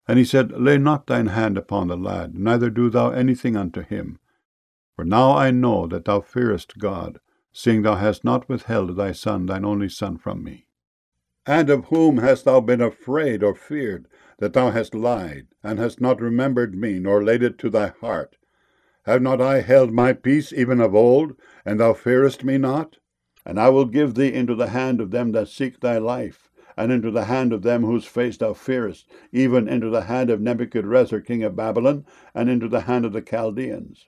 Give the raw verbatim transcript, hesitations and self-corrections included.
And he said, Lay not thine hand upon the lad, neither do thou anything unto him. For now I know that thou fearest God, seeing thou hast not withheld thy son, thine only son, from me. And of whom hast thou been afraid or feared, that thou hast lied, and hast not remembered me, nor laid it to thy heart? Have not I held my peace even of old, and thou fearest me not? And I will give thee into the hand of them that seek thy life, and into the hand of them whose face thou fearest, even into the hand of Nebuchadrezzar king of Babylon, and into the hand of the Chaldeans.